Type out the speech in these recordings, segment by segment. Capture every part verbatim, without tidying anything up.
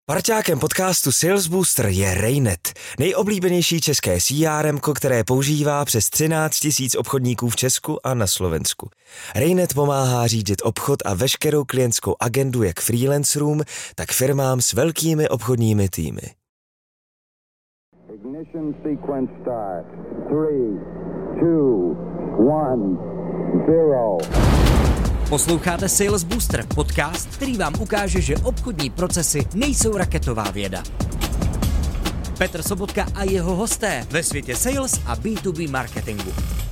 Parťákem podcastu Sales Booster je Raynet, nejoblíbenější české C R M, které používá přes třináct tisíc obchodníků v Česku a na Slovensku. Raynet pomáhá řídit obchod a veškerou klientskou agendu jak freelancerům, tak firmám s velkými obchodními týmy. Ignition sequence start. three, two, one, zero. Posloucháte Sales Booster, podcast, který vám ukáže, že obchodní procesy nejsou raketová věda. Petr Sobotka a jeho hosté ve světě sales a B dva B marketingu.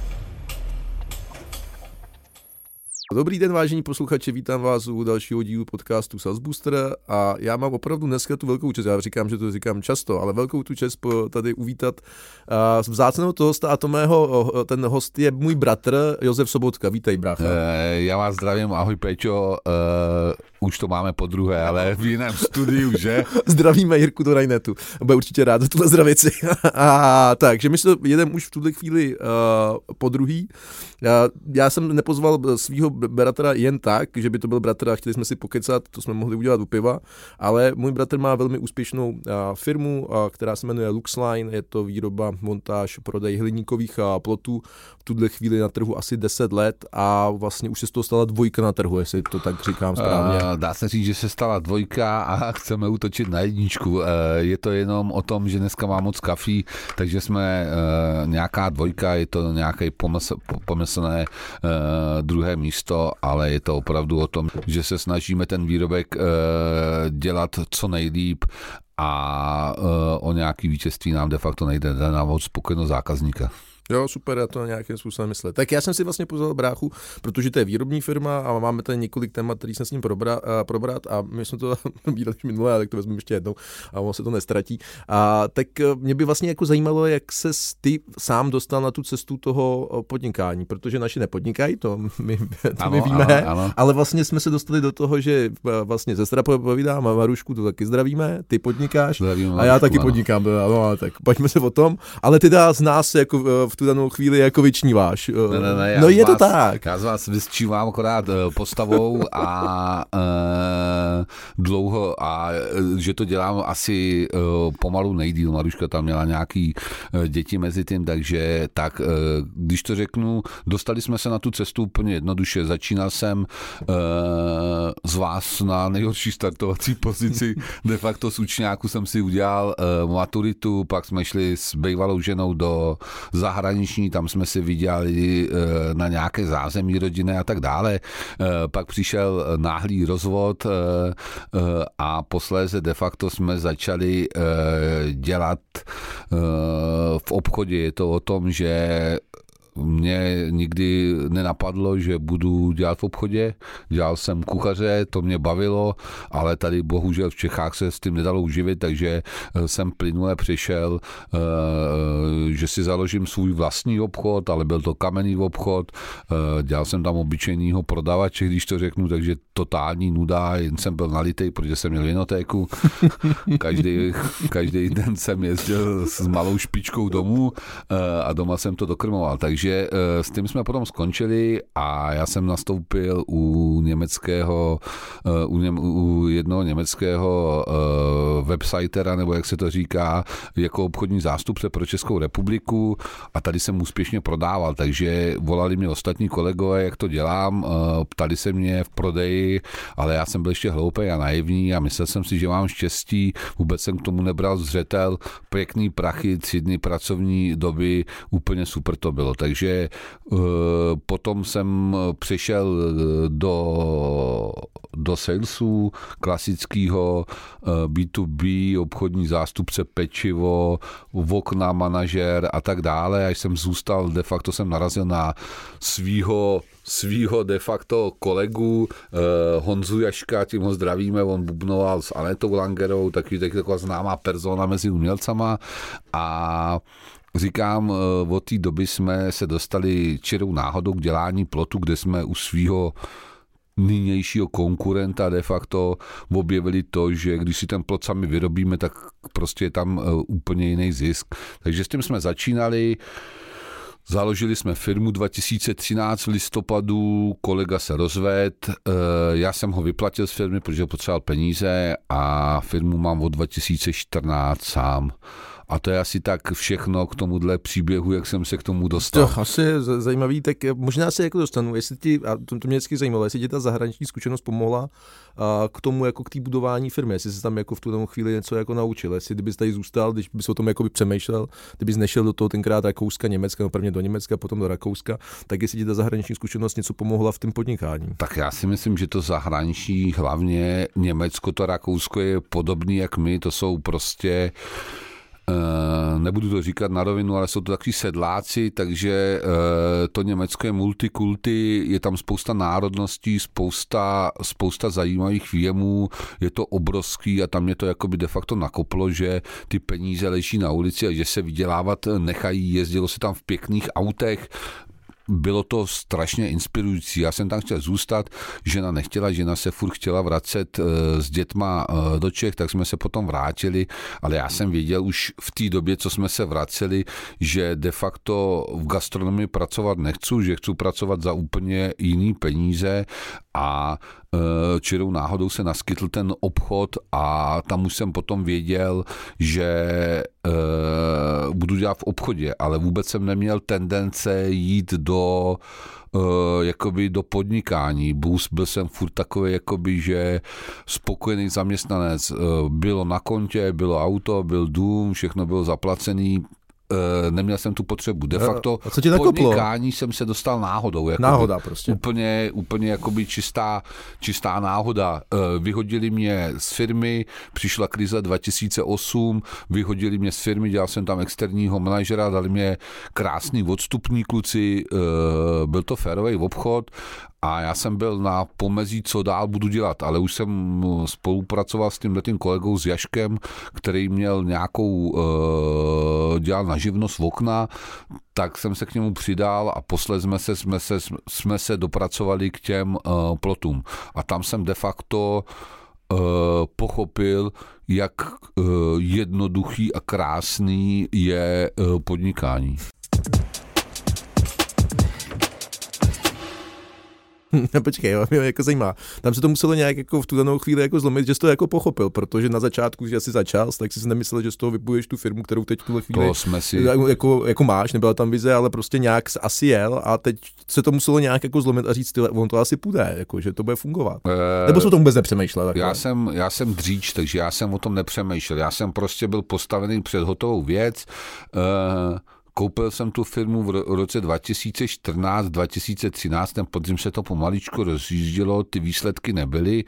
Dobrý den, vážení posluchači, vítám vás u dalšího dílu podcastu Sales Booster a já mám opravdu dneska tu velkou čest, já říkám, že to říkám často, ale velkou tu čest tady uvítat uh, vzácného hosta a to mého, ten host je můj bratr Josef Sobotka, vítej brácha. Uh, já vás zdravím, ahoj Péťo, uh, už to máme po druhé, ale v jiném studiu, že? Zdravíme Jirku do Raynetu, bude určitě rád za tuhle zdravici. A takže my se jedeme už v tuhle chvíli uh, po druhý. Já, já jsem nepozval svýho bratra jen tak, že by to byl bratr a chtěli jsme si pokecat, to jsme mohli udělat u piva, ale můj bratr má velmi úspěšnou uh, firmu, uh, která se jmenuje Luxline, je to výroba, montáž, prodej hliníkových uh, plotů, v tuhle chvíli na trhu asi deset let a vlastně už se z toho stala dvojka na trhu, jestli to tak říkám správně. Uh, dá se říct, že se stala dvojka a chceme útočit na jedničku. Uh, je to jenom o tom, že dneska má moc kafí, takže jsme uh, nějaká dvojka, je to nějaké pomysl, pomyslné uh, druhé místo, ale je to opravdu o tom, že se snažíme ten výrobek uh, dělat co nejlíp a uh, o nějaký vítězství nám de facto nejde, jde nám o spokojenost zákazníka. Jo, super, já to nějakým způsobem myslet. Tak já jsem si vlastně pozval bráchu, protože to je výrobní firma a máme tady několik témat, který jsem s ním probrat, probrat a my jsme to bírali minulé, ale tak to vezmeme ještě jednou a on se to nestratí. A tak mě by vlastně jako zajímalo, jak se ty sám dostal na tu cestu toho podnikání, protože naši nepodnikají, to my, to ano, my víme, ano, ano. Ale vlastně jsme se dostali do toho, že vlastně sestra povídá, Marušku, to taky zdravíme, ty podnikáš Zdravím, a Marušku, já taky ano. podnikám, no, tak pojďme se o tom, ale ty dá z nás jako v tu danou chvíli jako vyčníváš. Ne, ne, ne, no je vás, to tak. Já z vás vysčívám akorát postavou a e, dlouho a že to dělám asi e, pomalu nejdýl. Maruška tam měla nějaký e, děti mezi tím, takže tak, e, když to řeknu, dostali jsme se na tu cestu úplně jednoduše. Začínal jsem e, z vás na nejhorší startovací pozici. De facto z učňáku jsem si udělal e, maturitu, pak jsme šli s bývalou ženou do zahraniční, tam jsme si viděli na nějaké zázemí rodiny a tak dále. Pak přišel náhlý rozvod a posléze de facto jsme začali dělat v obchodě. Je to o tom, že mě nikdy nenapadlo, že budu dělat v obchodě. Dělal jsem kuchaře, to mě bavilo, ale tady bohužel v Čechách se s tím nedalo uživit, takže jsem plynule přišel, že si založím svůj vlastní obchod, ale byl to kamenný obchod. Dělal jsem tam obyčejnýho prodavače, když to řeknu, takže totální nuda, jen jsem byl nalitej, protože jsem měl vinotéku. Každý, každý den jsem jezdil s malou špičkou domů a doma jsem to dokrmoval, takže Takže s tím jsme potom skončili a já jsem nastoupil u německého, u, ně, u jednoho německého websitera, nebo jak se to říká, jako obchodní zástupce pro Českou republiku a tady jsem úspěšně prodával, takže volali mě ostatní kolegové, jak to dělám, ptali se mě v prodeji, ale já jsem byl ještě hloupý a naivní a myslel jsem si, že mám štěstí, vůbec jsem k tomu nebral zřetel, pěkný prachy, tři dny pracovní doby, úplně super to bylo, takže Takže uh, potom jsem přišel do, do salesu klasického uh, B dva B, obchodní zástupce pečivo, okna, manažer a tak dále. Až jsem zůstal, de facto jsem narazil na svýho svýho de facto kolegu eh, Honzu Jaška, tím ho zdravíme, on bubnoval s Anetou Langerou, taky taková známá persona mezi umělcama a říkám, od té doby jsme se dostali čirou náhodou k dělání plotu, kde jsme u svýho nynějšího konkurenta de facto objevili to, že když si ten plot sami vyrobíme, tak prostě je tam úplně jiný zisk. Takže s tím jsme začínali. Založili jsme firmu dva tisíce třináct v listopadu, kolega se rozvedl, já jsem ho vyplatil z firmy, protože potřeboval peníze a firmu mám od dva tisíce čtrnáct sám. A to je asi tak všechno k tomuhle příběhu, jak jsem se k tomu dostal. To asi je zajímavý, tak možná se jako dostanu, jestli ti, a to, to mě vždycky zajímalo, jestli ti ta zahraniční zkušenost pomohla a k tomu jako k té budování firmy, jestli jsi tam jako v tu chvíli něco jako naučil, jestli kdybys tady zůstal, když bys o tom jako by přemýšlel, kdybys nešel do toho tenkrát Rakouska, Německa, no prvně do Německa, potom do Rakouska, tak jestli ti ta zahraniční zkušenost něco pomohla v tom podnikání. Tak já si myslím, že to zahraniční, hlavně Německo, to Rakousko je podobný jak my, to jsou prostě Uh, nebudu to říkat na rovinu, ale jsou to takový sedláci, takže uh, to Německo je multikulty, je tam spousta národností, spousta, spousta zajímavých výjemů, je to obrovský a tam mě to jakoby de facto nakoplo, že ty peníze leží na ulici a že se vydělávat nechají, jezdilo se tam v pěkných autech. Bylo to strašně inspirující. Já jsem tam chtěl zůstat, žena nechtěla, žena se furt chtěla vracet e, s dětma e, do Čech, tak jsme se potom vrátili, ale já jsem věděl už v té době, co jsme se vraceli, že de facto v gastronomii pracovat nechci, že chci pracovat za úplně jiný peníze a e, čirou náhodou se naskytl ten obchod a tam už jsem potom věděl, že e, budu dělat v obchodě, ale vůbec jsem neměl tendence jít do Uh, jakoby do podnikání. Bus, byl jsem furt takový, jakoby, že spokojený zaměstnanec. Uh, bylo na kontě, bylo auto, byl dům, všechno bylo zaplacený. Uh, neměl jsem tu potřebu. De facto podnikání jsem se dostal náhodou. Jakoby, náhoda prostě. Úplně, úplně jakoby čistá, čistá náhoda. Uh, vyhodili mě z firmy, přišla krize dva tisíce osm, vyhodili mě z firmy, dělal jsem tam externího manažera, dali mě krásný odstupní kluci, uh, byl to férový obchod a já jsem byl na pomezí, co dál budu dělat, ale už jsem spolupracoval s tímhletým kolegou s Jaškem, který měl nějakou, uh, dělal na živnost v okna, tak jsem se k němu přidal a posledně jsme se, jsme se, jsme se dopracovali k těm uh, plotům. A tam jsem de facto uh, pochopil, jak uh, jednoduchý a krásný je uh, podnikání. No počkej, jo, mě jako zajímá. Tam se to muselo nějak jako v tu danou chvíli jako zlomit, že jsi to jako pochopil, protože na začátku, že jsi začal, tak jsi nemyslel, že z toho vybuduješ tu firmu, kterou teď v tuhle chvíli si... jako, jako máš, nebyla tam vize, ale prostě nějak asi jel a teď se to muselo nějak jako zlomit a říct, tyhle, on to asi půjde, jako, že to bude fungovat. E... Nebo jsi o tom vůbec nepřemýšlel? Já jsem, já jsem dříč, takže já jsem o tom nepřemýšlel. Já jsem prostě byl postavený před hotovou věc. E... Koupil jsem tu firmu v roce dva tisíce čtrnáct dva tisíce třináct, ten podzim se to pomaličku rozjíždělo, ty výsledky nebyly.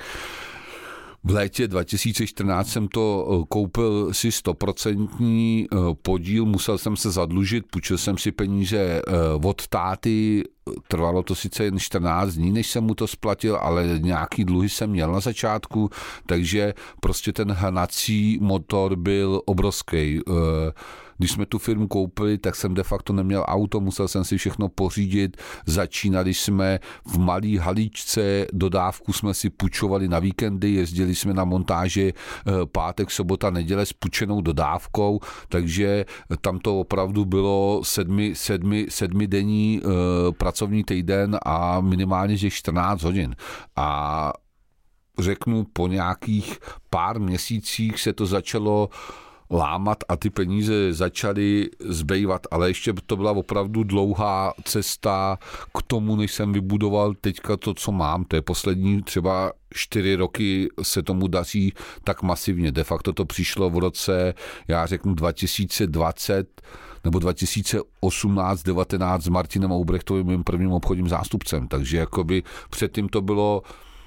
V létě dva tisíce čtrnáct jsem to koupil si stoprocentní podíl, musel jsem se zadlužit, půjčil jsem si peníze od táty, trvalo to sice jen čtrnáct dní, než jsem mu to splatil, ale nějaký dluhy jsem měl na začátku, takže prostě ten hnací motor byl obrovský. Když jsme tu firmu koupili, tak jsem de facto neměl auto, musel jsem si všechno pořídit. Začínali jsme v malý haličce, dodávku jsme si půjčovali na víkendy, jezdili jsme na montáže pátek, sobota, neděle s půjčenou dodávkou, takže tam to opravdu bylo sedmi, sedmi, sedmidenní uh, pracovní týden a minimálně že čtrnáct hodin. A řeknu, po nějakých pár měsících se to začalo lámat a ty peníze začaly zbývat, ale ještě to byla opravdu dlouhá cesta k tomu, než jsem vybudoval teďka to, co mám. To je poslední třeba čtyři roky se tomu daří tak masivně. De facto to přišlo v roce, já řeknu dva tisíce dvacet nebo dva tisíce osmnáct devatenáct s Martinem Oubrechtovým, mým prvním obchodním zástupcem. Takže jakoby předtím to bylo,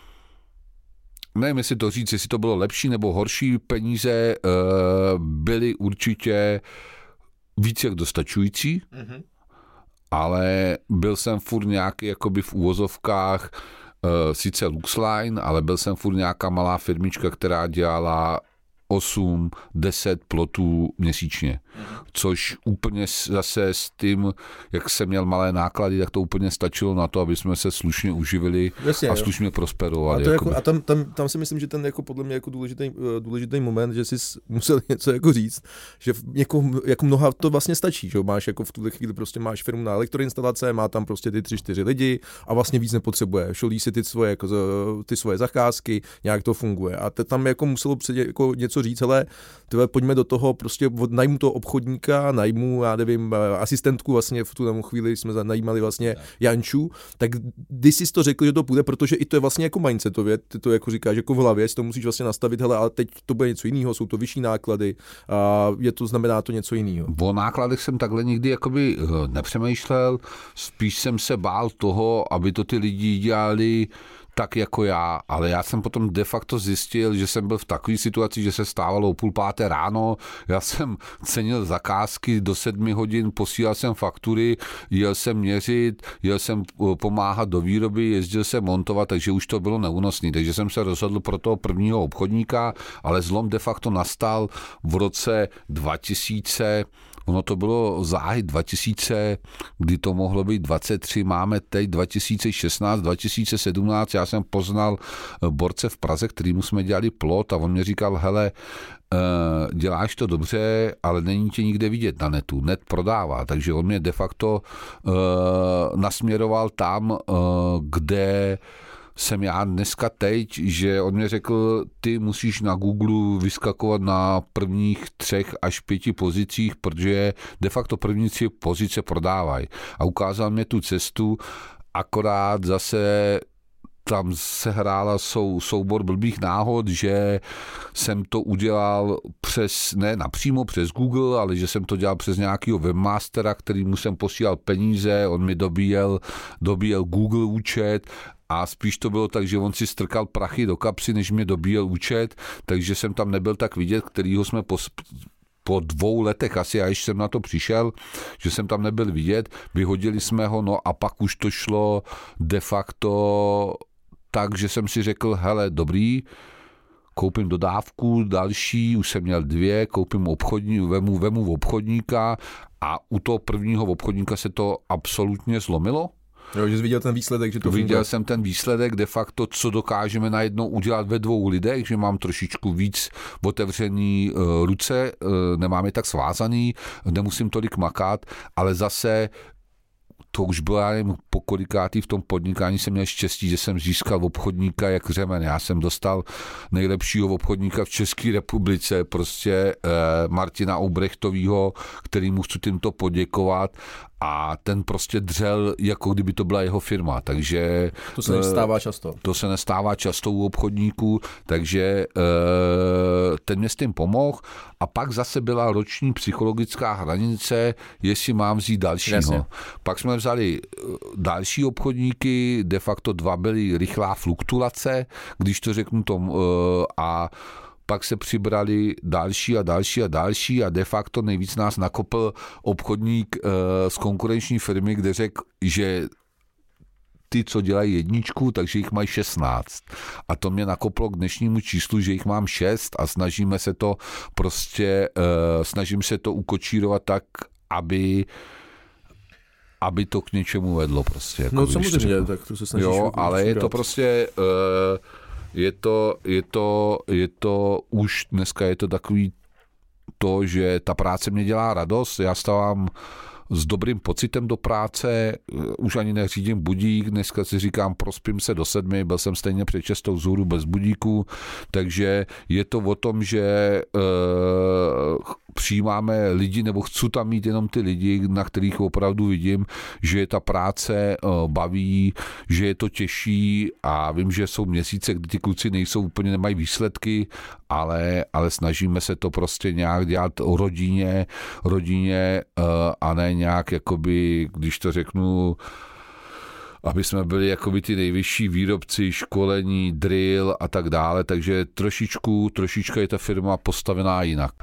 nevím, jestli to říct, jestli to bylo lepší nebo horší, peníze byly určitě víc jak dostačující, mm-hmm. ale byl jsem furt nějaký jakoby v úvozovkách, sice Luxline, ale byl jsem furt nějaká malá firmička, která dělala osm deset plotů měsíčně. což úplně zase s tím, jak jsem měl malé náklady, tak to úplně stačilo na to, aby jsme se slušně uživili Jasně, a jo. slušně prosperovali. A, to jako, a tam, tam, tam si myslím, že ten jako podle mě jako důležitý, důležitý moment, že jsi musel něco jako říct, že jako, jako mnoha to vlastně stačí, že máš jako v tuhle chvíli prostě máš firmu na elektroinstalace, má tam prostě ty tři, čtyři lidi a vlastně víc nepotřebuje. Šolí si ty svoje, jako, ty svoje zakázky, nějak to funguje. A te, tam jako muselo předě, jako něco říct, hele, tyhle, pojďme do toho, prostě najmu toho obchodníka, najmu, já nevím, asistentku, vlastně v tu chvíli jsme najímali vlastně Janču, tak když jsi to řekl, že to půjde, protože i to je vlastně jako mindsetově, ty to jako říkáš jako v hlavě, si to musíš vlastně nastavit, hele, ale teď to bude něco jiného, jsou to vyšší náklady a je to, znamená to něco jiného. O nákladech jsem takhle nikdy jakoby nepřemýšlel, spíš jsem se bál toho, aby to ty lidi dělali tak jako já, ale já jsem potom de facto zjistil, že jsem byl v takové situaci, že se stávalo o půl páté ráno, já jsem cenil zakázky do sedmi hodin, posílal jsem faktury, jel jsem měřit, jel jsem pomáhat do výroby, jezdil jsem montovat, takže už to bylo neúnosné, takže jsem se rozhodl pro toho prvního obchodníka, ale zlom de facto nastal v roce dva tisíce. Ono to bylo záhy dva tisíce, kdy to mohlo být dvacet tři, máme teď dva tisíce šestnáct, dva tisíce sedmnáct, já jsem poznal borce v Praze, kterýmu jsme dělali plot a on mě říkal, hele, děláš to dobře, ale není tě nikde vidět na netu, net prodává, takže on mě de facto nasměroval tam, kde jsem já dneska teď, že on mě řekl, ty musíš na Google vyskakovat na prvních třech až pěti pozicích, protože de facto první tři pozice prodávají. A ukázal mě tu cestu, akorát zase tam se hrála sou, soubor blbých náhod, že jsem to udělal přes, ne napřímo přes Google, ale že jsem to dělal přes nějakého webmastera, kterýmu jsem posílal peníze, on mi dobíjel, dobíjel Google účet a spíš to bylo tak, že on si strkal prachy do kapsy, než mě dobíjel účet, takže jsem tam nebyl tak vidět, kterýho jsme pos, po dvou letech asi, a když jsem na to přišel, že jsem tam nebyl vidět, vyhodili jsme ho, no a pak už to šlo de facto tak, že jsem si řekl, hele, dobrý, koupím dodávku další, už jsem měl dvě, koupím obchodní, vemu, vemu obchodníka a u toho prvního obchodníka se to absolutně zlomilo. Jo, že jsi viděl ten výsledek, že to Viděl funguje. jsem ten výsledek, de facto, co dokážeme najednou udělat ve dvou lidech, že mám trošičku víc otevřený uh, ruce, uh, nemám je tak svázaný, nemusím tolik makat, ale zase to už bylo, já nevím, po kolikátý v tom podnikání jsem měl štěstí, že jsem získal obchodníka jak řemen. Já jsem dostal nejlepšího obchodníka v České republice, prostě eh, Martina Oubrechtovýho, kterýmu chci tímto poděkovat a ten prostě dřel, jako kdyby to byla jeho firma, takže... To se nestává často. To se nestává často u obchodníků, takže ten mě s tím pomohl a pak zase byla roční psychologická hranice, jestli mám vzít dalšího. Jasně. Pak jsme vzali další obchodníky, de facto dva byly rychlá fluktuace, když to řeknu tomu, a pak se přibrali další a další a další a de facto nejvíc nás nakopl obchodník uh, z konkurenční firmy, kde řekl, že ty, co dělají jedničku, takže jich mají šestnáct. A to mě nakoplo k dnešnímu číslu, že jich mám šest a snažíme se to prostě, uh, snažím se to ukočírovat tak, aby aby to k něčemu vedlo prostě. Jako no samozřejmě, tak to se snažíš. Jo, ale je to prostě... Uh, Je to, je to, je to už dneska je to takový to, že ta práce mě dělá radost, já stávám s dobrým pocitem do práce, už ani neřídím budík, dneska si říkám, prospím se do sedmi, byl jsem stejně před šestou vzhůru bez budíku, takže je to o tom, že e, přijímáme lidi, nebo chci tam mít jenom ty lidi, na kterých opravdu vidím, že je ta práce e, baví, že je to těžší a vím, že jsou měsíce, kdy ty kluci nejsou úplně, nemají výsledky, ale, ale snažíme se to prostě nějak dělat o rodině, rodině e, a ne nějak, jakoby, když to řeknu, aby jsme byli jakoby ty nejvyšší výrobci, školení, drill a tak dále, takže trošičku, trošičku je ta firma postavená jinak.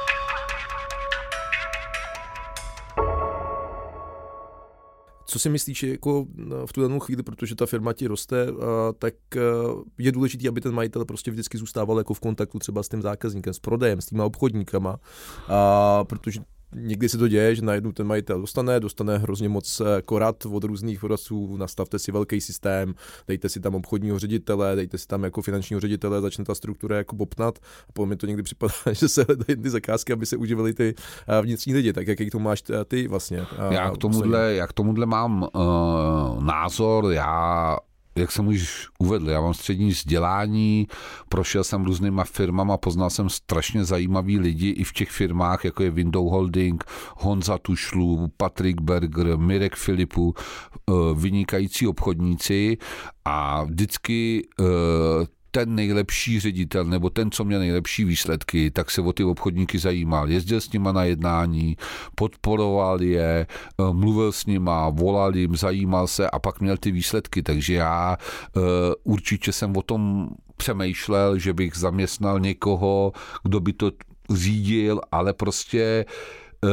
Co si myslíš, jako v tu danou chvíli, protože ta firma ti roste, tak je důležité, aby ten majitel prostě vždycky zůstával jako v kontaktu třeba s tím zákazníkem, s prodejem, s těma obchodníkama, a protože někdy se to děje, že najednou ten majitel dostane, dostane hrozně moc korad od různých poradců, nastavte si velký systém, dejte si tam obchodního ředitele, dejte si tam jako finančního ředitele, začne ta struktura jako bobtnat a po mě to někdy připadá, že se hledají ty zakázky, aby se uživili ty vnitřní lidi, tak jaký to máš ty vlastně? Já k tomuhle, já k tomuhle mám uh, názor, já jak jsem už uvedl, já mám střední vzdělání, prošel jsem různýma firmama, poznal jsem strašně zajímavý lidi i v těch firmách, jako je Window Holding, Honza Tušlu, Patrik Berger, Mirek Filipu, vynikající obchodníci a vždycky ten nejlepší ředitel, nebo ten, co měl nejlepší výsledky, tak se o ty obchodníky zajímal. Jezdil s nima na jednání, podporoval je, mluvil s nima, volal jim, zajímal se a pak měl ty výsledky. Takže já uh, určitě jsem o tom přemýšlel, že bych zaměstnal někoho, kdo by to řídil, ale prostě uh,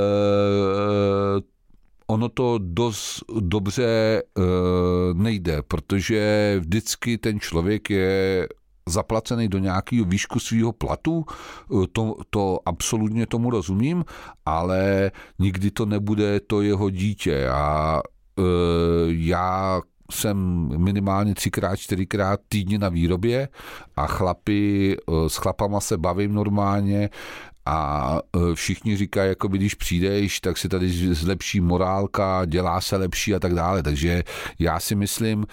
ono to dost dobře uh, nejde, protože vždycky ten člověk je zaplacený do nějakého výšku svého platu, to, to absolutně tomu rozumím, ale nikdy to nebude to jeho dítě a uh, já jsem minimálně třikrát, čtyřikrát týdně na výrobě a chlapi, s chlapama se bavím normálně a všichni říkají, jako když přijdeš, tak se tady zlepší morálka, dělá se lepší a tak dále. Takže já si myslím,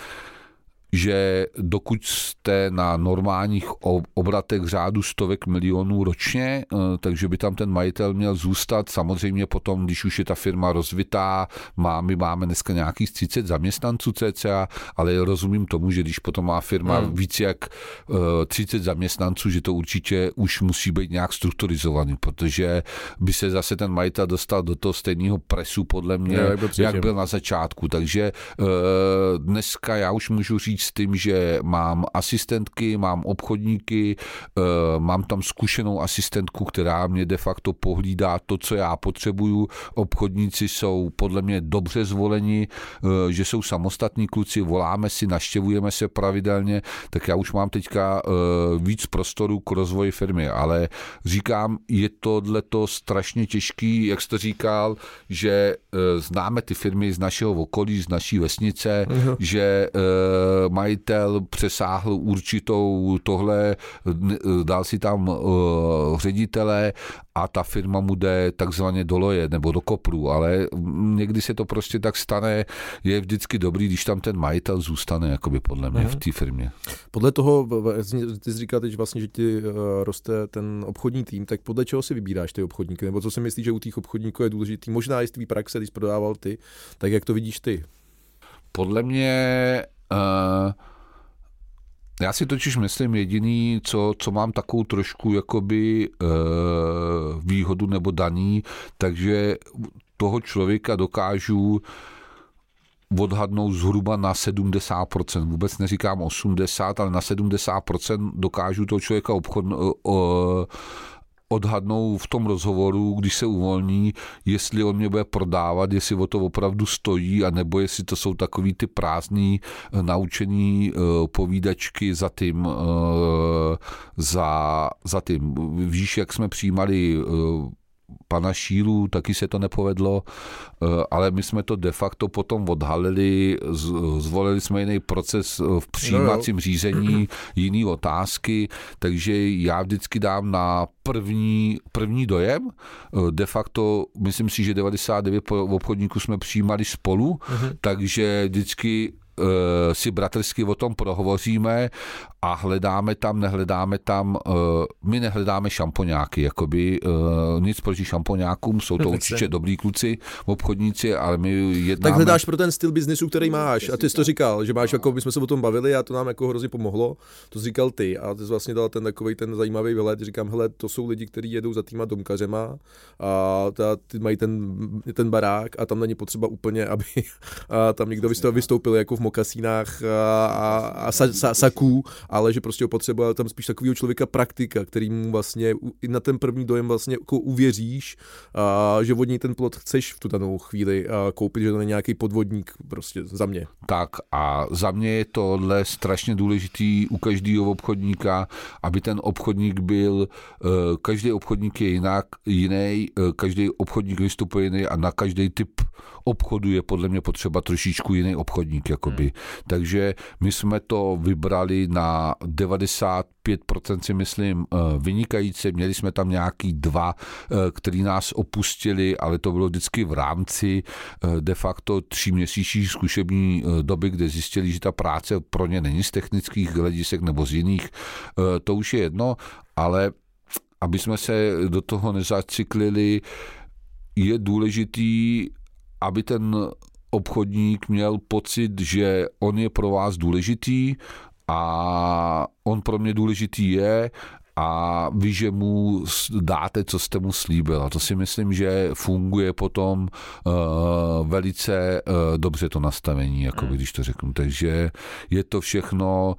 že dokud jste na normálních obratech řádu stovek milionů ročně, takže by tam ten majitel měl zůstat. Samozřejmě potom, když už je ta firma rozvitá, má, my máme dneska nějakých třicet zaměstnanců cca, ale rozumím tomu, že když potom má firma hmm. víc jak třicet zaměstnanců, že to určitě už musí být nějak strukturizovaný, protože by se zase ten majitel dostal do toho stejného presu, podle mě, ne, jak, jak byl na začátku. Takže dneska já už můžu říct s tím, že mám asistentky, mám obchodníky, mám tam zkušenou asistentku, která mě de facto pohlídá to, co já potřebuju. Obchodníci jsou podle mě dobře zvoleni, že jsou samostatní kluci, voláme si, navštěvujeme se pravidelně, tak já už mám teďka víc prostoru k rozvoji firmy, ale říkám, je tohleto strašně těžký, jak jsi to říkal, že známe ty firmy z našeho okolí, z naší vesnice, uh-huh. že majitel přesáhl určitou tohle, dal si tam uh, ředitele a ta firma mu jde takzvaně do loje nebo do kopru, ale někdy se to prostě tak stane, je vždycky dobrý, když tam ten majitel zůstane, jakoby podle mě, v té firmě. Podle toho, ty jsi říkal teď vlastně, že ti roste ten obchodní tým, tak podle čeho si vybíráš ty obchodníky, nebo co si myslíš, že u těch obchodníků je důležitý? Možná i z tvý praxe, když prodával ty, tak jak to vidíš ty? Podle mě Uh, já si totiž myslím jediný, co, co mám takovou trošku jakoby uh, výhodu nebo daní, takže toho člověka dokážu odhadnout zhruba na sedmdesát procent. Vůbec neříkám osmdesát procent, ale na sedmdesát procent dokážu toho člověka obchod, uh, odhadnou v tom rozhovoru, když se uvolní, jestli on mě bude prodávat, jestli o to opravdu stojí, anebo jestli to jsou takový ty prázdný, naučený uh, povídačky za tím, uh, za, za tím. Víš, jak jsme přijímali uh, pana Šílu, taky se to nepovedlo, ale my jsme to de facto potom odhalili, zvolili jsme jiný proces v přijímacím no řízení, jiný otázky, takže já vždycky dám na první, první dojem. De facto, myslím si, že devadesát devět obchodníků jsme přijímali spolu, uh-huh. takže vždycky si bratrsky o tom prohovoříme a hledáme tam, nehledáme tam, my nehledáme šampoňáky, jakoby nic proti šampoňákům, jsou to určitě dobrý kluci, obchodníci, ale my jednáme... Tak hledáš pro ten styl biznisu, který máš a ty jsi to říkal, že máš, jako my jsme se o tom bavili a to nám jako hrozně pomohlo, to jsi říkal ty a ty jsi vlastně dal ten takovej ten zajímavý výhled, říkám, hele, to jsou lidi, kteří jedou za týma domkařema a ta, ty mají ten, ten barák a tam není potřeba úplně, aby a tam někdo vystoupil jako v mokasínách a, a, a sa, sa, saků, ale že prostě potřeboval tam spíš takového člověka praktika, který mu vlastně i na ten první dojem vlastně jako uvěříš, a, že od něj ten plot chceš v tu danou chvíli a koupit, že to není nějaký podvodník prostě za mě. Tak a za mě je tohle strašně důležitý u každého obchodníka, aby ten obchodník byl, každý obchodník je jinak, jiný, každý obchodník vystupuje jiný a na každý typ obchodu je podle mě potřeba trošičku jiný obchodník, jakoby. Hmm. Takže my jsme to vybrali na devadesát pět procent si myslím vynikající. Měli jsme tam nějaký dva, který nás opustili, ale to bylo vždycky v rámci de facto tříměsíční zkušební doby, kde zjistili, že ta práce pro ně není z technických hledisek nebo z jiných. To už je jedno, ale aby jsme se do toho nezacyklili, je důležitý, aby ten obchodník měl pocit, že on je pro vás důležitý a on pro mě důležitý je a vy, že mu dáte, co jste mu slíbil. A to si myslím, že funguje potom uh, velice uh, dobře to nastavení, jako hmm. když to řeknu. Takže je to všechno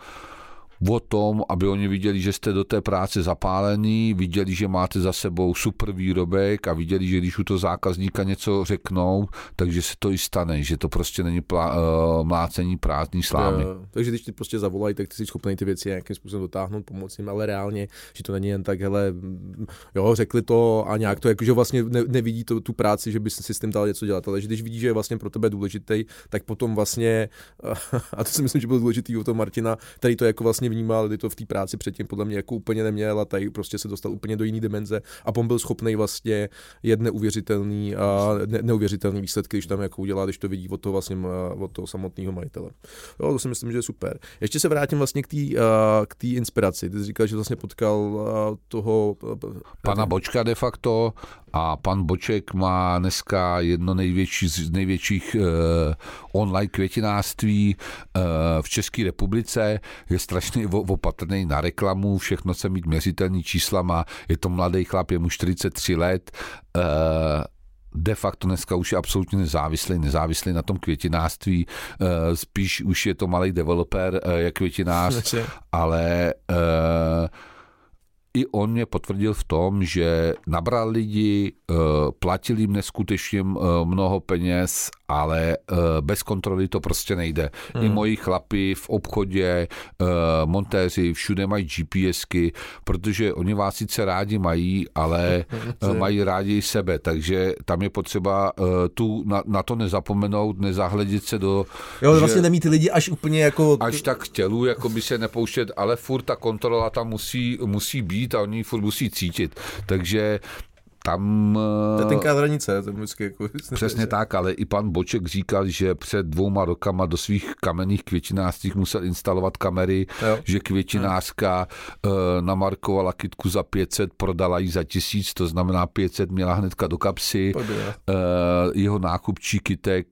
o tom, aby oni viděli, že jste do té práce zapálený, viděli, že máte za sebou super výrobek a viděli, že když u toho zákazníka něco řeknou, takže se to i stane, že to prostě není plá, uh, mlácení prázdný slámy. Jo, takže když ti prostě zavolají, tak ty jsi schopný ty věci nějakým způsobem dotáhnout, pomoct jim, ale reálně, že to není jen tak, hele, jo, řekli to a nějak to, jakože vlastně ne, nevidí to, tu práci, že bys si s tím dal něco dělat, ale že když vidí, že je vlastně pro tebe důležitý, tak potom vlastně, a to si myslím, že bylo důležitý u toho Martina, který to jako vlastně vnímal, kdy to v té práci předtím podle mě jako úplně neměl a tady prostě se dostal úplně do jiné dimenze a on byl schopný vlastně jet neuvěřitelný a ne, neuvěřitelný výsledky, když tam jako udělá, když to vidí od toho vlastně od toho samotného majitele. Jo, to si myslím, že je super. Ještě se vrátím vlastně k té k té inspiraci. Ty jsi říkal, že vlastně potkal toho pana Bočka de facto a pan Boček má dneska jedno největší z největších uh, online květinářství uh, v České republice. Je strašně opatrný na reklamu, všechno chce mít měřitelný číslama. Je to mladý chlap, je mu čtyřicet tři let. Uh, de facto dneska už je absolutně nezávislý, nezávislý na tom květinářství. Uh, spíš už je to malý developer, uh, jak květinář, ale uh, i on mě potvrdil v tom, že nabral lidi, platili jim neskutečně mnoho peněz, ale bez kontroly to prostě nejde. Hmm. I moji chlapi v obchodě, montéři, všude mají GPSky, protože oni vás sice rádi mají, ale mají rádi i sebe, takže tam je potřeba tu na, na to nezapomenout, nezahledět se do... Jo, vlastně nemít ty lidi až úplně jako... Až tak k tělu, jako by se nepouštět, ale furt ta kontrola tam musí, musí být a oni furt musí cítit. Takže tam... To je tenká hranice. To vždycky jako... Přesně tak, ale i pan Boček říkal, že před dvouma rokama do svých kamenných květinářství musel instalovat kamery, jo. Že květinářka uh, namarkovala kytku za pět set, prodala ji za tisíc, to znamená pět set měla hnedka do kapsy. Uh, jeho nákupčí kytek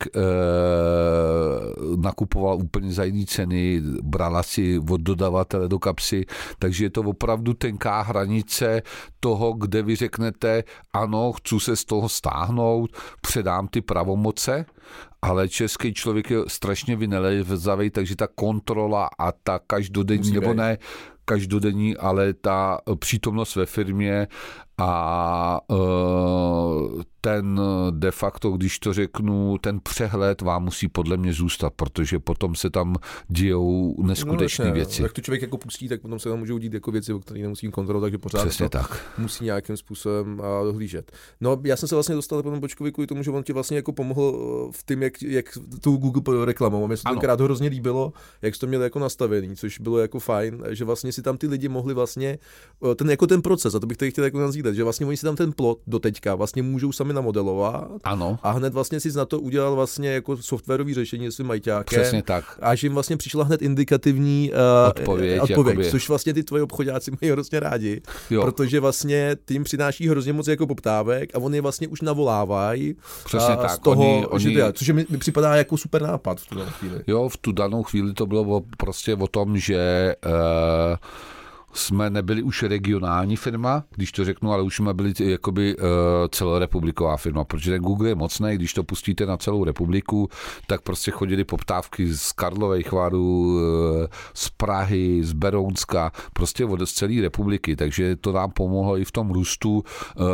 uh, nakupoval úplně za jiný ceny, brala si od dodavatele do kapsy, takže je to opravdu tenká hranice toho, kde vy řeknete, ano, chci se z toho stáhnout, předám ty pravomoce, ale český člověk je strašně vynalézavý, takže ta kontrola a ta každodenní, nebo ne každodenní, ale ta přítomnost ve firmě a uh, ten de facto, když to řeknu, ten přehled vám musí podle mě zůstat, protože potom se tam dějou neskutečné no, věci. Jak to člověk jako pustí, tak potom se tam můžou dít jako věci, o které nemusím kontrolovat, takže pořád přesně to tak. Musí nějakým způsobem uh, dohlížet. No, já jsem se vlastně dostal potom Bočkovi kvůli tomu, že on ti vlastně jako pomohl v tom, jak, jak tu Google reklamou. Mně se to tenkrát hrozně líbilo, jak jsi to měl jako nastavený, což bylo jako fajn, že vlastně si tam ty lidi mohli vlastně ten jako ten proces, a to bych tady chtěl jako nazývat, že vlastně oni si tam ten plot do teďka vlastně můžou sami namodelovat. Ano. A hned vlastně si na to udělal vlastně jako softwarový řešení s majťákem. Přesně tak. A že jim vlastně přišla hned indikativní uh, odpověď, odpověď což vlastně ty tvoji obchodáci mají hrozně rádi, jo. Protože vlastně ty jim přináší hrozně moc jako poptávek a oni je vlastně už navolávají. Přesně uh, tak. Z toho, oni, oni... Teda, což mi, mi připadá jako super nápad v tu danou chvíli. Jo, v tu danou chvíli to bylo prostě o tom, že uh, jsme nebyli už regionální firma, když to řeknu, ale už jsme byli jakoby uh, celorepubliková firma, protože ten Google je mocný, když to pustíte na celou republiku, tak prostě chodili poptávky z Karlových Varů, uh, z Prahy, z Berounska, prostě od z celé republiky, takže to nám pomohlo i v tom růstu uh,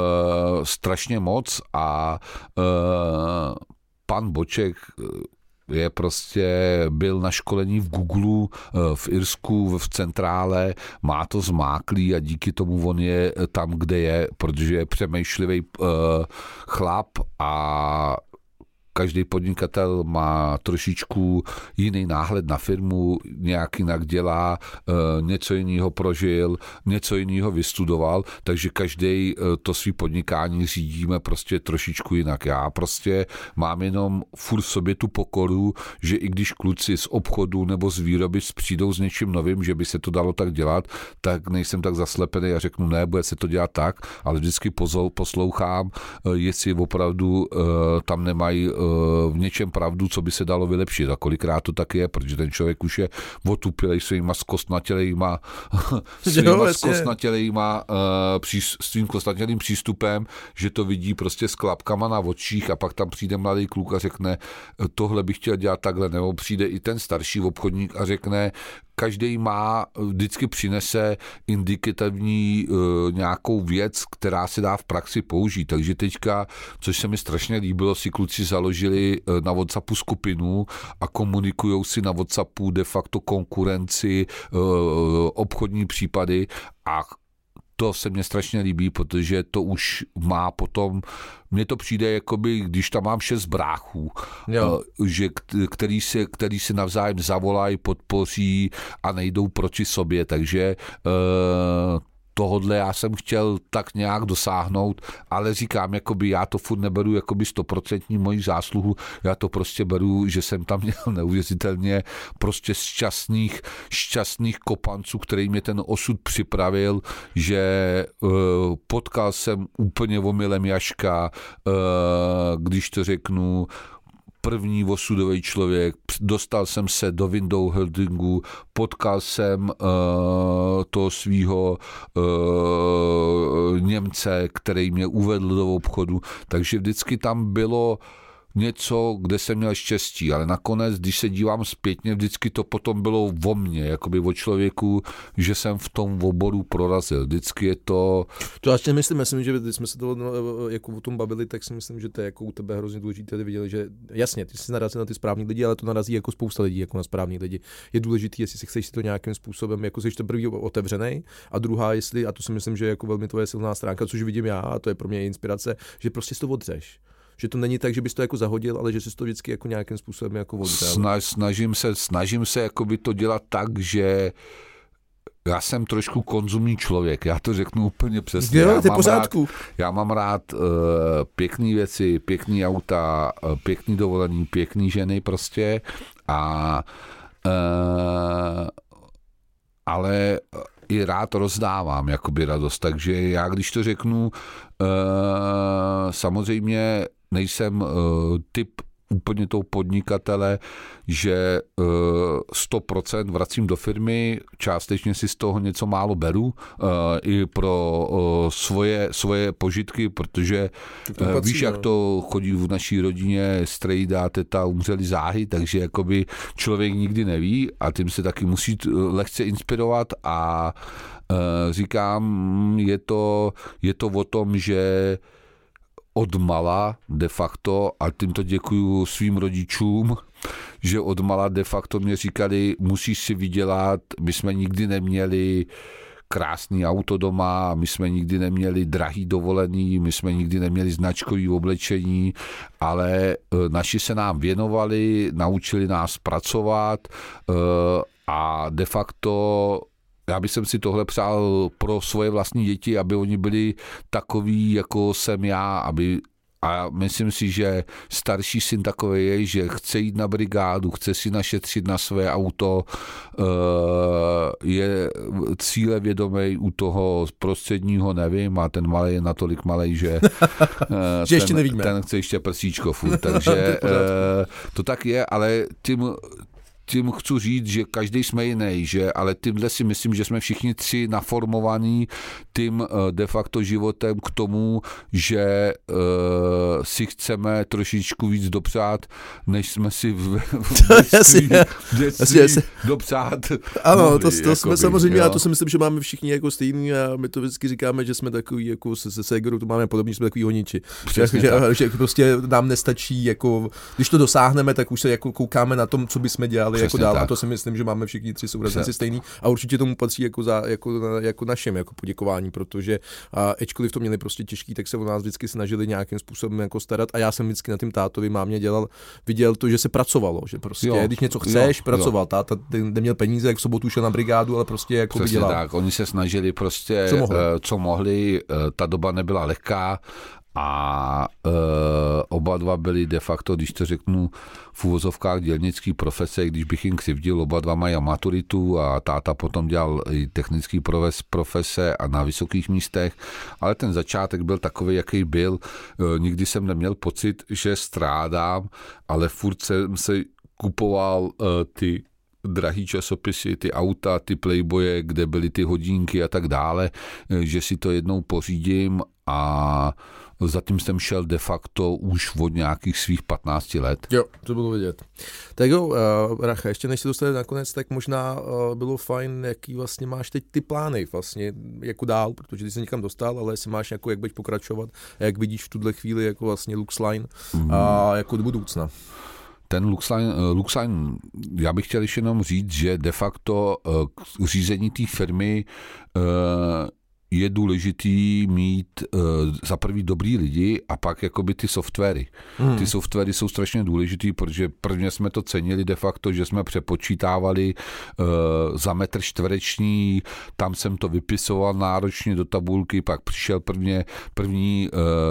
strašně moc a uh, pan Boček je prostě, byl na školení v Google, v Irsku, v centrále, má to zmáklý a díky tomu on je tam, kde je, protože je přemýšlivý uh, chlap a každý podnikatel má trošičku jiný náhled na firmu, nějak jinak dělá, něco jiného prožil, něco jiného vystudoval, takže každý to svý podnikání řídíme prostě trošičku jinak. Já prostě mám jenom furt v sobě tu pokoru, že i když kluci z obchodu nebo z výroby přijdou s něčím novým, že by se to dalo tak dělat, tak nejsem tak zaslepený a řeknu, ne, bude se to dělat tak, ale vždycky poslouchám, jestli opravdu tam nemají v něčem pravdu, co by se dalo vylepšit. A kolikrát to tak je, protože ten člověk už je otupělej svýma zkostnatělejma svýma zkostnatělejma svým zkostnatělým přístupem, že to vidí prostě s klapkama na očích a pak tam přijde mladý kluk a řekne, tohle bych chtěl dělat takhle, nebo přijde i ten starší obchodník a řekne, každý má, vždycky přinese indikativní uh, nějakou věc, která se dá v praxi použít. Takže teďka, což se mi strašně líbilo, si kluci založili uh, na WhatsAppu skupinu a komunikujou si na WhatsAppu de facto konkurenci, uh, obchodní případy a to se mně strašně líbí, protože to už má potom, mně to přijde, jakoby, když tam mám šest bráchů, jo. že který se, který se navzájem zavolají, podpoří a nejdou proti sobě, takže uh, tohodle já jsem chtěl tak nějak dosáhnout, ale říkám, jakoby já to furt neberu jakoby stoprocentní moji zásluhu, já to prostě beru, že jsem tam měl neuvěřitelně prostě šťastných, šťastných kopanců, který mě ten osud připravil, že uh, potkal jsem úplně omylem Jaška, uh, když to řeknu, první osudový člověk, dostal jsem se do window holdingu, potkal jsem uh, toho svýho uh, Němce, který mě uvedl do obchodu, takže vždycky tam bylo něco, kde jsem měl štěstí, ale nakonec, když se dívám zpětně, vždycky to potom bylo o mně, jakoby o člověku, že jsem v tom oboru prorazil. Vždycky je to... To já si myslím, myslím, že když jsme se to no, jako o tom bavili, tak si myslím, že to je jako u tebe hrozně důležité, viděli, že jasně, ty jsi narazil na ty správní lidi, ale to narazí jako spousta lidí, jako na správní lidi. Je důležité, jestli si chceš si to nějakým způsobem, jako jsi to první otevřený, a druhá, jestli, a to si myslím, že je jako velmi tvoje silná stránka, což vidím já, a to je pro mě inspirace, že prostě si to odřeš. Že to není tak, že bys to jako zahodil, ale že jsi to vždycky jako nějakým způsobem jako odřel. Snaž, snažím se, snažím se jakoby to dělat tak, že já jsem trošku konzumní člověk, já to řeknu úplně přesně. Jo, já, to je mám pořádku. rád, já mám rád uh, pěkný věci, pěkný auta, uh, pěkný dovolený, pěkný ženy prostě a uh, ale i rád rozdávám jakoby radost, takže já když to řeknu, uh, samozřejmě nejsem uh, typ úplně toho podnikatele, že uh, sto procent vracím do firmy, částečně si z toho něco málo beru, uh, i pro uh, svoje, svoje požitky, protože uh, patří, víš, no. Jak to chodí v naší rodině, strejda, teta, umřeli záhy, takže jakoby člověk nikdy neví a tím se taky musí lehce inspirovat a uh, říkám, je to, je to o tom, že odmala de facto, a tímto děkuju svým rodičům, že odmala de facto mě říkali, musíš si vydělat, my jsme nikdy neměli krásný auto doma, my jsme nikdy neměli drahý dovolený, my jsme nikdy neměli značkový oblečení, ale naši se nám věnovali, naučili nás pracovat a de facto já bych si tohle přál pro svoje vlastní děti, aby oni byli takový, jako jsem já, aby a myslím si, že starší syn takový je, že chce jít na brigádu, chce si našetřit na své auto, je cílevědomý u toho prostředního, nevím, a ten malej je natolik malej, že, že ten, ještě nevíme. Ten chce ještě prsíčko furt, takže to tak je, ale tím tím chci říct, že každý jsme jiný, že, ale tímhle si myslím, že jsme všichni tři naformovaní tím de facto životem k tomu, že uh, si chceme trošičku víc dopřát, než jsme si v, v dětství dopřát. Ano, mohli, to, to jakoby, jsme samozřejmě, jo. A to si myslím, že máme všichni jako stejný a my to vždycky říkáme, že jsme takový, jako se, se Segerou, to máme podobně, jsme takový honiči. Že, že, že prostě nám nestačí, jako, když to dosáhneme, tak už se jako koukáme na tom, co bychom dělali jako dál. Tak. A to si myslím, že máme všichni tři sourozenci stejný a určitě tomu patří jako, za, jako, jako našem jako poděkování, protože a ačkoliv to měli prostě těžký, tak se o nás vždycky snažili nějakým způsobem jako starat a já jsem vždycky na tím tátovi mámě dělal, viděl to, že se pracovalo, že prostě, jo, když něco chceš, jo, pracoval, jo. Táta neměl peníze, jak v sobotu šel na brigádu, ale prostě jako by dělal. Tak, oni se snažili prostě, co mohli, co mohli. Ta doba nebyla lehká a e, oba dva byli de facto, když to řeknu, v uvozovkách dělnický profese, když bych jim křivdil, oba dva mají maturitu a táta potom dělal i technický profese a na vysokých místech, ale ten začátek byl takový, jaký byl. E, nikdy jsem neměl pocit, že strádám, ale furt jsem se kupoval e, ty drahý časopisy, ty auta, ty Playboye, kde byly ty hodinky a tak dále, že si to jednou pořídím a zatím jsem šel de facto už od nějakých svých patnácti let. Jo, to bylo vidět. Tak jo, uh, Racha, ještě než se dostane nakonec, tak možná uh, bylo fajn, jaký vlastně máš teď ty plány vlastně, jako dál, protože ty jsi někam dostal, ale jestli máš jako, jak budeš pokračovat a jak vidíš v tuhle chvíli jako vlastně Luxline mm. a jako do budoucna. Ten Luxline, Luxline, já bych chtěl ještě jenom říct, že de facto k řízení té firmy je důležitý mít uh, za prvý dobrý lidi a pak jakoby ty softwary. Hmm. Ty softwary jsou strašně důležitý, protože prvně jsme to cenili de facto, že jsme přepočítávali uh, za metr čtvereční, tam jsem to vypisoval náročně do tabulky, pak přišel prvně, první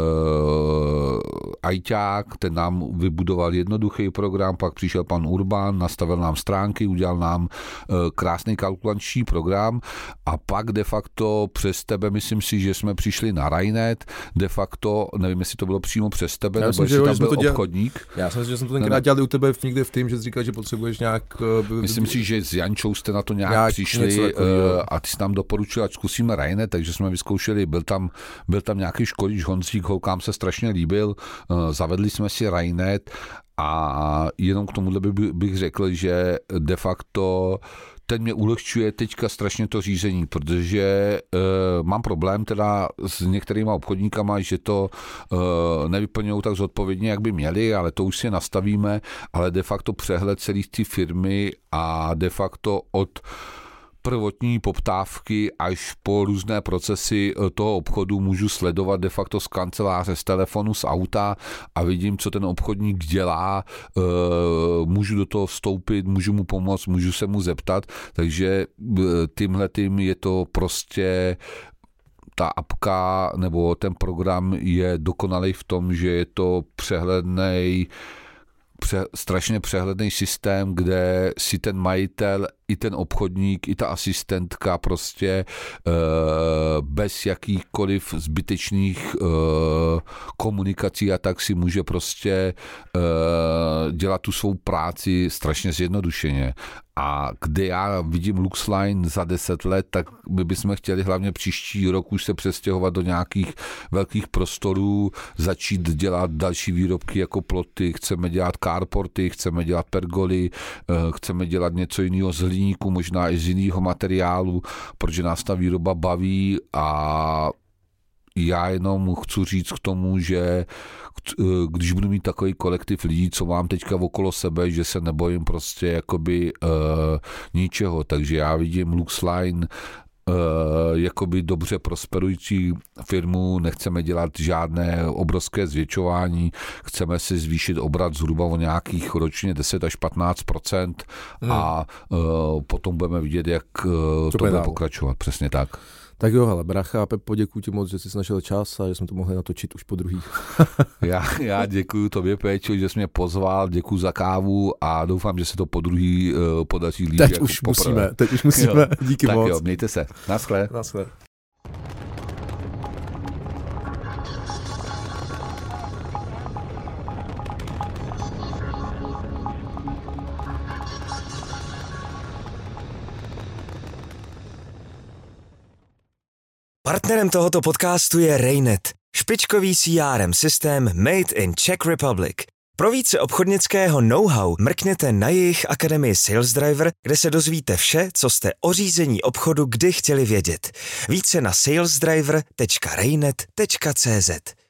uh, ajťák, ten nám vybudoval jednoduchý program, pak přišel pan Urban, nastavil nám stránky, udělal nám uh, krásný kalkulační program a pak de facto přes tebe, myslím si, že jsme přišli na Rainet, de facto, nevím, jestli to bylo přímo přes tebe, já nebo jestli tam byl dělal, obchodník. Já jsem si, že jsem to tenkrát dělal u tebe někde v tým, že jsi říkal, že potřebuješ nějak... Myslím si, že s Jančou jste na to nějak, nějak přišli takový, a ty jsi nám doporučil, ať zkusíme Rainet, takže jsme vyzkoušeli, byl tam, byl tam nějaký školič Honzík, holkám se strašně líbil, zavedli jsme si Rainet a jenom k tomuhle bych řekl, že de facto ten mě ulehčuje teďka strašně to řízení, protože e, mám problém teda s některýma obchodníkama, že to e, nevyplňují tak zodpovědně, jak by měli, ale to už si nastavíme, ale de facto přehled celé té firmy a de facto od prvotní poptávky až po různé procesy toho obchodu můžu sledovat de facto z kanceláře, z telefonu, z auta a vidím, co ten obchodník dělá, můžu do toho vstoupit, můžu mu pomoct, můžu se mu zeptat, takže tímhletým je to prostě ta apka nebo ten program je dokonalý v tom, že je to přehlednej Pře, strašně přehledný systém, kde si ten majitel i ten obchodník, i ta asistentka prostě e, bez jakýchkoliv zbytečných e, komunikací a tak si může prostě e, dělat tu svou práci strašně zjednodušeně. A kde já vidím Luxline za deset let, tak my bychom chtěli hlavně příští rok už se přestěhovat do nějakých velkých prostorů, začít dělat další výrobky jako ploty, chceme dělat carporty, chceme dělat pergoly, chceme dělat něco jiného z hliníku, možná i z jiného materiálu, protože nás ta výroba baví a já jenom chci říct k tomu, že když budu mít takový kolektiv lidí, co mám teďka okolo sebe, že se nebojím prostě jakoby uh, ničeho, takže já vidím Luxline uh, jakoby dobře prosperující firmu, nechceme dělat žádné obrovské zvětšování, chceme si zvýšit obrat zhruba o nějakých ročně deset až patnáct procent hmm. a uh, potom budeme vidět, jak uh, to bude pokračovat, přesně tak. Tak jo, hele, Bracha a Pepo, děkuji ti moc, že jsi našel čas a že jsme to mohli natočit už po druhý. já, já děkuji tobě, Péčo, že jsi mě pozval, děkuji za kávu a doufám, že se to po druhý uh, podaří líp. Teď jako už poprvé. musíme, teď už musíme, jo. Díky tak moc. Tak jo, mějte se. Naschle. Naschle. Partnerem tohoto podcastu je Raynet, špičkový C R M systém made in Czech Republic. Pro více obchodnického know-how mrkněte na jejich akademii Sales Driver, kde se dozvíte vše, co jste o řízení obchodu kdy chtěli vědět. Více na salesdriver tečka raynet tečka cz.